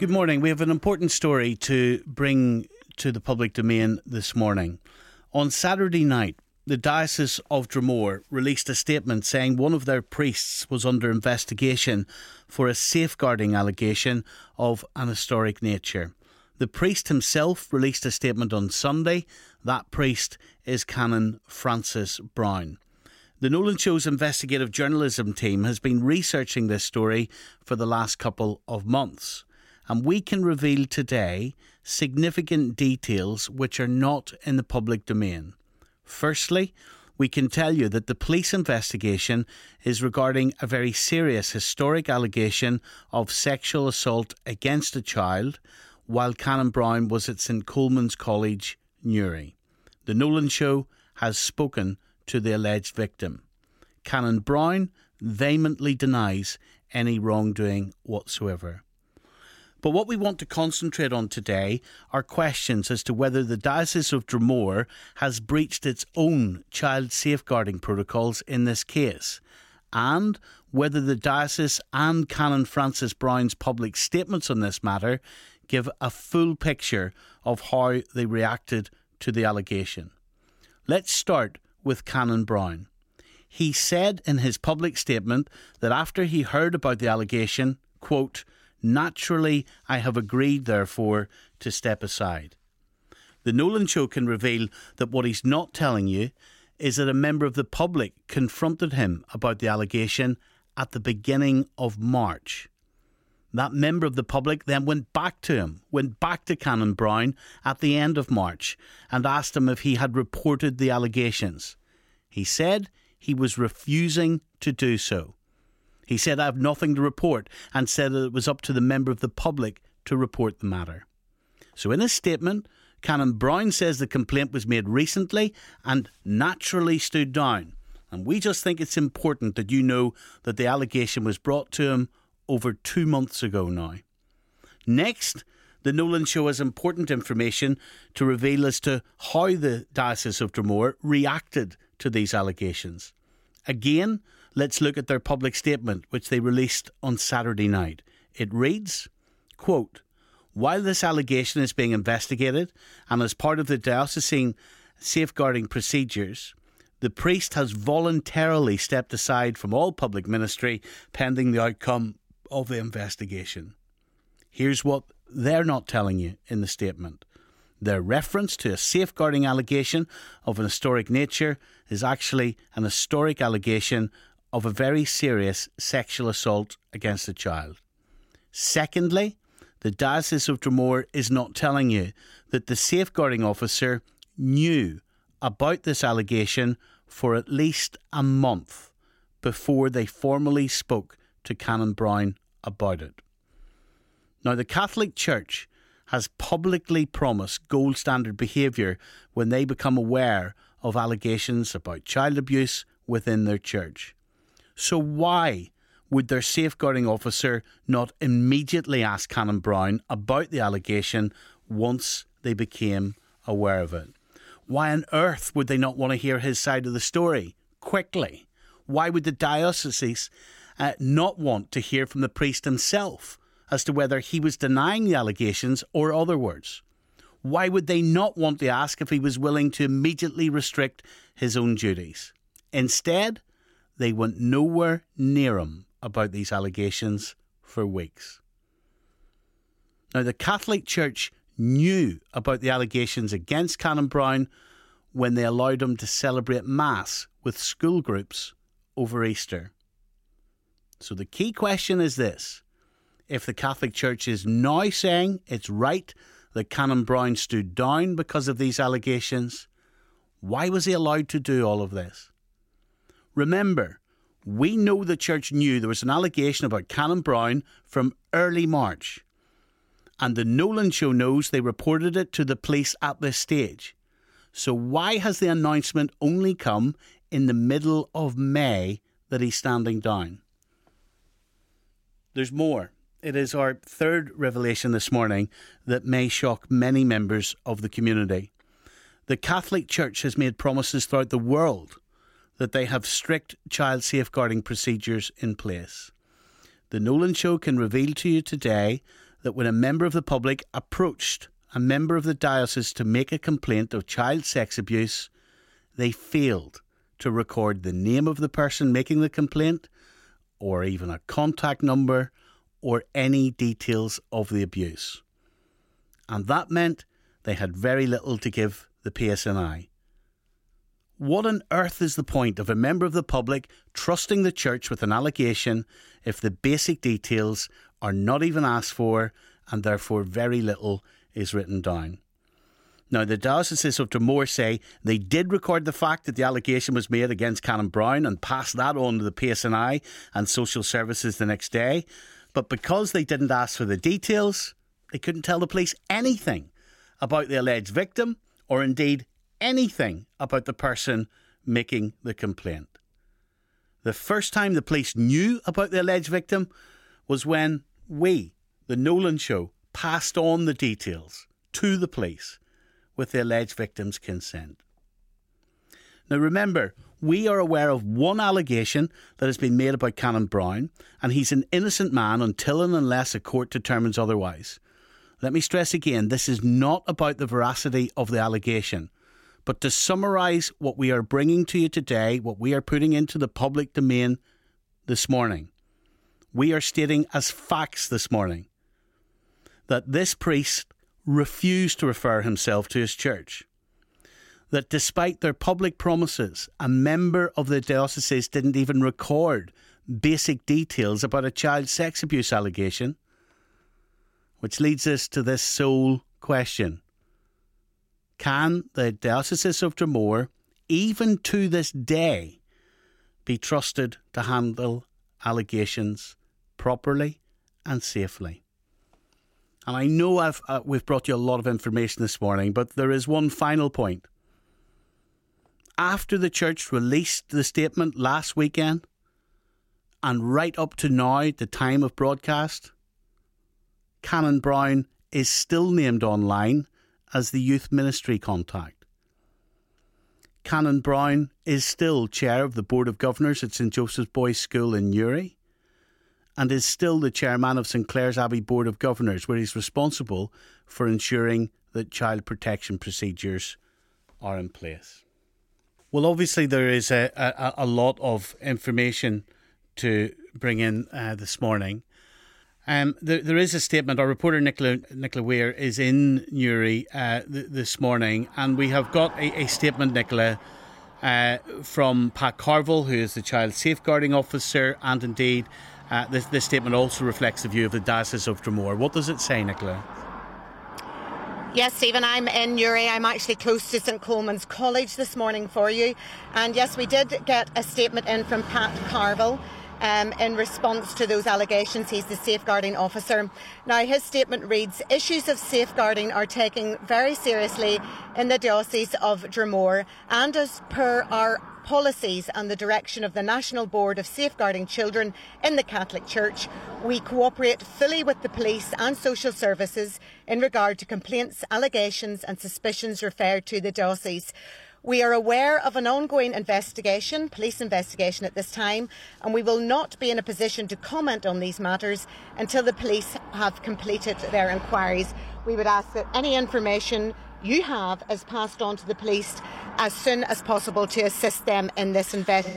Good morning. We have an important story to bring to the public domain this morning. On Saturday night, the Diocese of Dromore released a statement saying one of their priests was under investigation for a safeguarding allegation of an historic nature. The priest himself released a statement on Sunday. That priest is Canon Francis Browne. The Nolan Show's investigative journalism team has been researching this story for the last couple of months. And we can reveal today significant details which are not in the public domain. Firstly, we can tell you that the police investigation is regarding a very serious historic allegation of sexual assault against a child while Canon Browne was at St Coleman's College, Newry. The Nolan Show has spoken to the alleged victim. Canon Browne vehemently denies any wrongdoing whatsoever. But what we want to concentrate on today are questions as to whether the Diocese of Dromore has breached its own child safeguarding protocols in this case, and whether the diocese and Canon Francis Browne's public statements on this matter give a full picture of how they reacted to the allegation. Let's start with Canon Browne. He said in his public statement that after he heard about the allegation, quote, "Naturally, I have agreed, therefore, to step aside." The Nolan Show can reveal that what he's not telling you is that a member of the public confronted him about the allegation at the beginning of March. That member of the public then went back to Canon Browne at the end of March and asked him if he had reported the allegations. He said he was refusing to do so. He said, "I have nothing to report," and said that it was up to the member of the public to report the matter. So in his statement, Canon Browne says the complaint was made recently and naturally stood down. And we just think it's important that you know that the allegation was brought to him over 2 months ago now. Next, the Nolan Show has important information to reveal as to how the Diocese of Dromore reacted to these allegations. Again, let's look at their public statement, which they released on Saturday night. It reads, quote, "While this allegation is being investigated and as part of the diocesan safeguarding procedures, the priest has voluntarily stepped aside from all public ministry pending the outcome of the investigation." Here's what they're not telling you in the statement. Their reference to a safeguarding allegation of an historic nature is actually an historic allegation of a very serious sexual assault against a child. Secondly, the Diocese of Dromore is not telling you that the safeguarding officer knew about this allegation for at least a month before they formally spoke to Canon Browne about it. Now, the Catholic Church has publicly promised gold standard behaviour when they become aware of allegations about child abuse within their church. So why would their safeguarding officer not immediately ask Canon Browne about the allegation once they became aware of it? Why on earth would they not want to hear his side of the story quickly? Why would the diocese not want to hear from the priest himself as to whether he was denying the allegations or other words? Why would they not want to ask if he was willing to immediately restrict his own duties? Instead, they went nowhere near him about these allegations for weeks. Now, the Catholic Church knew about the allegations against Canon Browne when they allowed him to celebrate Mass with school groups over Easter. So the key question is this: if the Catholic Church is now saying it's right that Canon Browne stood down because of these allegations, why was he allowed to do all of this? Remember, we know the Church knew there was an allegation about Canon Browne from early March, and the Nolan Show knows they reported it to the police at this stage. So why has the announcement only come in the middle of May that he's standing down? There's more. It is our third revelation this morning that may shock many members of the community. The Catholic Church has made promises throughout the world that they have strict child safeguarding procedures in place. The Nolan Show can reveal to you today that when a member of the public approached a member of the diocese to make a complaint of child sex abuse, they failed to record the name of the person making the complaint, or even a contact number, or any details of the abuse. And that meant they had very little to give the PSNI. What on earth is the point of a member of the public trusting the church with an allegation if the basic details are not even asked for and therefore very little is written down? Now, the Diocese of Dromore say they did record the fact that the allegation was made against Canon Brown and passed that on to the PSNI and social services the next day. But because they didn't ask for the details, they couldn't tell the police anything about the alleged victim or indeed anything about the person making the complaint. The first time the police knew about the alleged victim was when we, the Nolan Show, passed on the details to the police with the alleged victim's consent. Now remember, we are aware of one allegation that has been made about Canon Brown, and he's an innocent man until and unless a court determines otherwise. Let me stress again, this is not about the veracity of the allegation. But to summarise what we are bringing to you today, what we are putting into the public domain this morning, we are stating as facts this morning that this priest refused to refer himself to his church. That despite their public promises, a member of the diocese didn't even record basic details about a child sex abuse allegation. Which leads us to this sole question. Can the Diocese of Dromore, even to this day, be trusted to handle allegations properly and safely? And I know we've brought you a lot of information this morning, but there is one final point. After the church released the statement last weekend, and right up to now, the time of broadcast, Canon Brown is still named online as the youth ministry contact. Canon Brown is still chair of the Board of Governors at St Joseph's Boys' School in Newry and is still the chairman of St Clair's Abbey Board of Governors, where he's responsible for ensuring that child protection procedures are in place. Well, obviously there is a lot of information to bring in this morning. There is a statement. Our reporter Nicola Weir is in Newry this morning, and we have got a statement, Nicola, from Pat Carville, who is the Child Safeguarding Officer, and indeed this statement also reflects the view of the Diocese of Dromore. What does it say, Nicola? Yes, Stephen, I'm in Newry. I'm actually close to St Coleman's College this morning for you. And yes, we did get a statement in from Pat Carville in response to those allegations. He's the safeguarding officer. Now, his statement reads, issues of safeguarding are taken very seriously in the Diocese of Dromore, and as per our policies and the direction of the National Board of Safeguarding Children in the Catholic Church, we cooperate fully with the police and social services in regard to complaints, allegations and suspicions referred to the diocese. We are aware of an ongoing investigation, police investigation at this time, and we will not be in a position to comment on these matters until the police have completed their inquiries. We would ask that any information you have is passed on to the police as soon as possible to assist them in this investigation.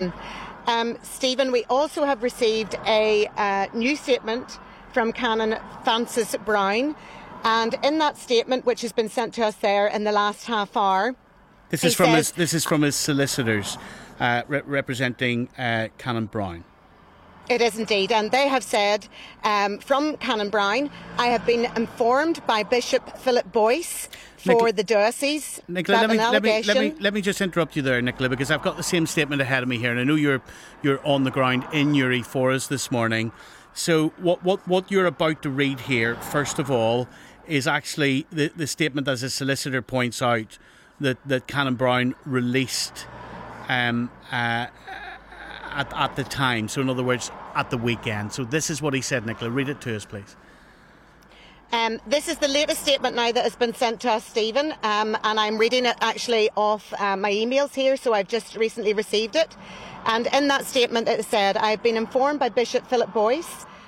Stephen, we also have received a new statement from Canon Francis Brown, and in that statement, which has been sent to us there in the last half hour, This is from his solicitors representing Canon Brown. It is indeed, and they have said from Canon Brown, I have been informed by Bishop Philip Boyce for the diocese. Nicola, let me just interrupt you there, Nicola, because I've got the same statement ahead of me here, and I know you're on the ground in Newry for us this morning. So what you're about to read here, first of all, is actually the statement, as a solicitor points out, that Canon Brown released at the time. So in other words, at the weekend. So this is what he said, Nicola. Read it to us, please. This is the latest statement now that has been sent to us, Stephen, and I'm reading it actually off my emails here, so I've just recently received it. And in that statement it said, I have been informed by Bishop Philip Boyce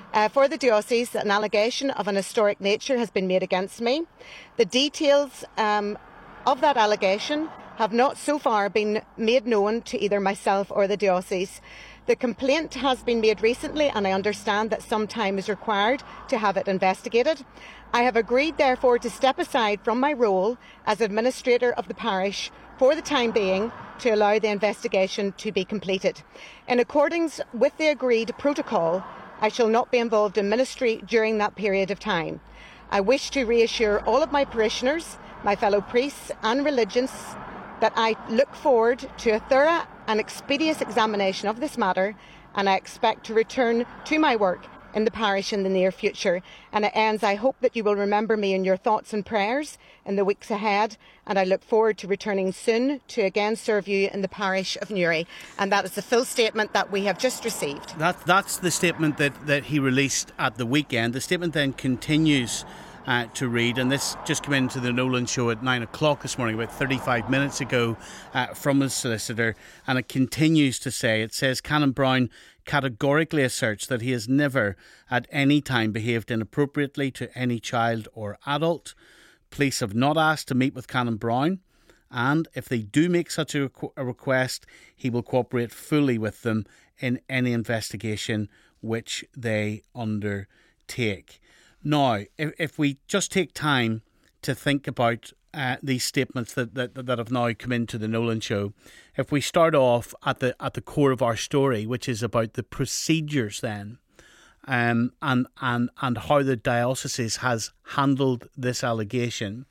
For the diocese, an allegation of an historic nature has been made against me. The details of that allegation have not so far been made known to either myself or the diocese. The complaint has been made recently, and I understand that some time is required to have it investigated. I have agreed, therefore, to step aside from my role as administrator of the parish for the time being to allow the investigation to be completed. In accordance with the agreed protocol, I shall not be involved in ministry during that period of time. I wish to reassure all of my parishioners, my fellow priests and religions that I look forward to a thorough and expeditious examination of this matter, and I expect to return to my work in the parish in the near future. And it ends, I hope that you will remember me in your thoughts and prayers in the weeks ahead, and I look forward to returning soon to again serve you in the parish of Newry. And that is the full statement that we have just received. That's the statement that he released at the weekend. The statement then continues to read, and this just came into the Nolan show at 9 o'clock this morning, about 35 minutes ago, from his solicitor, and it continues to say, it says, Canon Brown categorically asserts that he has never at any time behaved inappropriately to any child or adult. Police have not asked to meet with Canon Brown, and if they do make such a request, he will cooperate fully with them in any investigation which they undertake. Now, if we just take time to think about these statements that have now come into the Nolan show, if we start off at the core of our story, which is about the procedures then, and how the diocese has handled this allegation,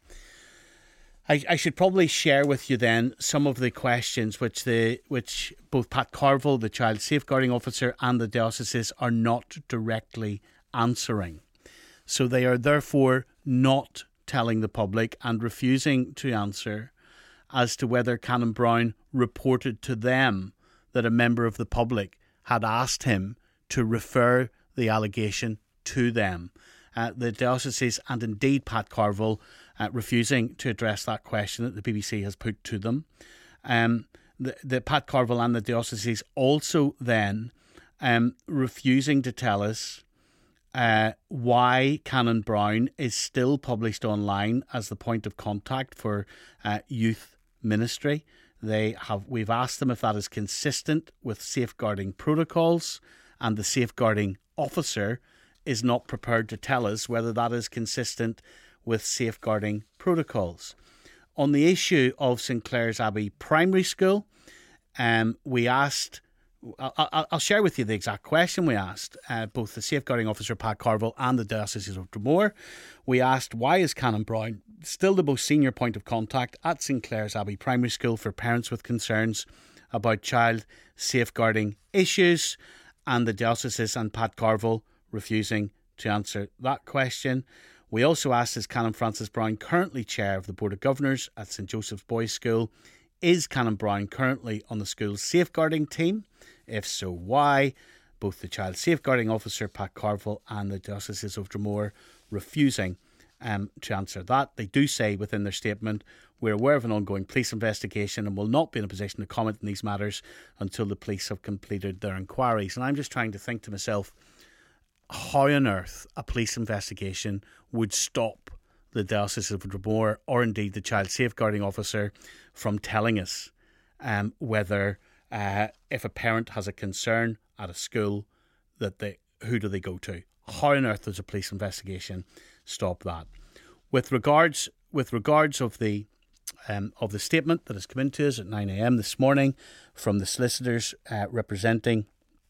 I should probably share with you then some of the questions which both Pat Carville, the child safeguarding officer, and the diocese are not directly answering. So they are therefore not telling the public and refusing to answer as to whether Canon Brown reported to them that a member of the public had asked him to refer the allegation to them. The diocese and indeed Pat Carville refusing to address that question that the BBC has put to them. The Pat Carville and the diocese also then refusing to tell us why Canon Brown is still published online as the point of contact for youth ministry. We've asked them if that is consistent with safeguarding protocols, and the safeguarding officer is not prepared to tell us whether that is consistent with safeguarding protocols. On the issue of St Clair's Abbey Primary School, we asked, I'll share with you the exact question we asked, both the safeguarding officer Pat Carville and the Diocese of Dromore. We asked, why is Canon Brown still the most senior point of contact at St Clair's Abbey Primary School for parents with concerns about child safeguarding issues? And the Diocese and Pat Carville refusing to answer that question. We also asked, is Canon Francis Brown currently chair of the Board of Governors at St Joseph's Boys' School? Is Canon Brown currently on the school's safeguarding team? If so, why? Both the child safeguarding officer, Pat Carville, and the Diocese of Dromore refusing to answer that. They do say within their statement, we're aware of an ongoing police investigation and will not be in a position to comment on these matters until the police have completed their inquiries. And I'm just trying to think to myself, how on earth a police investigation would stop the Diocese of Dromore, or indeed the child safeguarding officer, from telling us whether if a parent has a concern at a school, who do they go to? How on earth does a police investigation stop that? With regards of the statement that has come into us at 9 a.m. this morning from the solicitors representing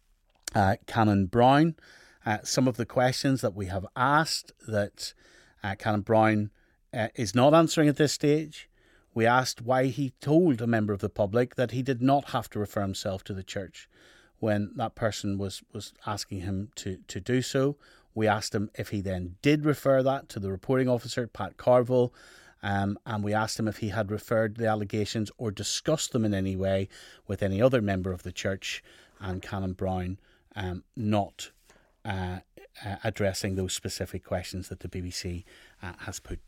Canon Brown, some of the questions that we have asked that Canon Brown is not answering at this stage. We asked why he told a member of the public that he did not have to refer himself to the church when that person was asking him to do so. We asked him if he then did refer that to the reporting officer, Pat Carville, and we asked him if he had referred the allegations or discussed them in any way with any other member of the church, and Canon Brown not addressing those specific questions that the BBC has put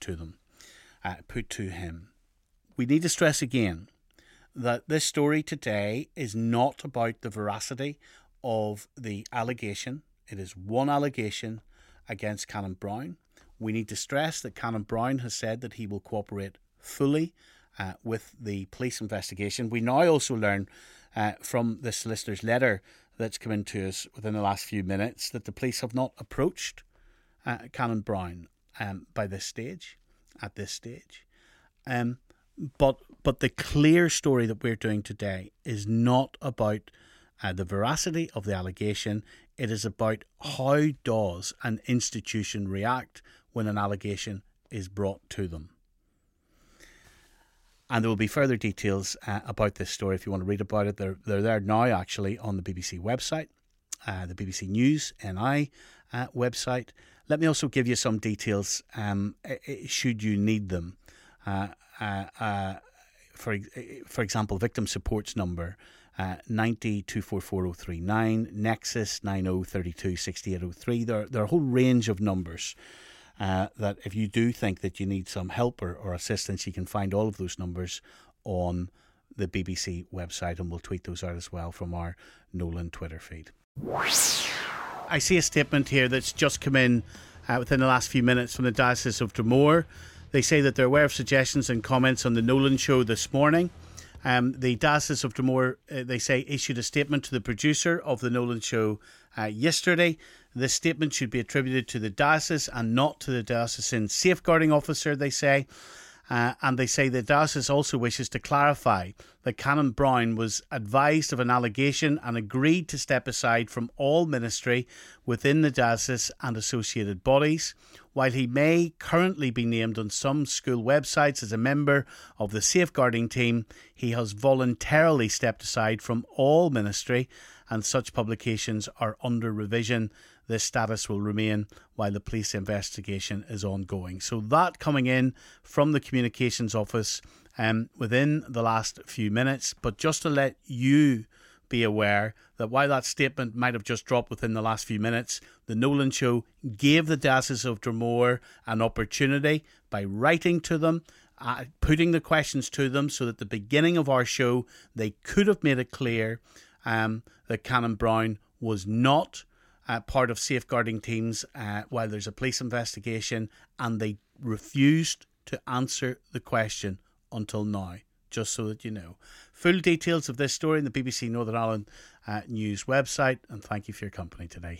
to him. We need to stress again that this story today is not about the veracity of the allegation. It is one allegation against Cannon Brown. We need to stress that Cannon Brown has said that he will cooperate fully with the police investigation. We now also learn from the solicitor's letter that's come into us within the last few minutes that the police have not approached Cannon Brown at this stage. But the clear story that we're doing today is not about the veracity of the allegation. It is about how does an institution react when an allegation is brought to them. And there will be further details about this story if you want to read about it. They're there now, actually, on the BBC website, the BBC News NI website. Let me also give you some details should you need them. For example, victim supports number 90 244 039, Nexus 90 32 6803. There are a whole range of numbers that if you do think that you need some help or assistance, you can find all of those numbers on the BBC website, and we'll tweet those out as well from our Nolan Twitter feed. I see a statement here that's just come in within the last few minutes from the Diocese of Dromore. They say that they're aware of suggestions and comments on the Nolan show this morning. The Diocese of Dromore, they say, issued a statement to the producer of the Nolan show yesterday. This statement should be attributed to the diocese and not to the diocesan safeguarding officer, they say. And they say the diocese also wishes to clarify that Canon Brown was advised of an allegation and agreed to step aside from all ministry within the diocese and associated bodies. While he may currently be named on some school websites as a member of the safeguarding team, he has voluntarily stepped aside from all ministry, and such publications are under revision. This status will remain while the police investigation is ongoing. So that coming in from the communications office within the last few minutes. But just to let you be aware that while that statement might have just dropped within the last few minutes, the Nolan show gave the Diocese of Dromore an opportunity by writing to them, putting the questions to them, so that at the beginning of our show they could have made it clear that Canon Brown was not part of safeguarding teams while there's a police investigation, and they refused to answer the question until now, just so that you know. Full details of this story in the BBC Northern Ireland News website, and thank you for your company today.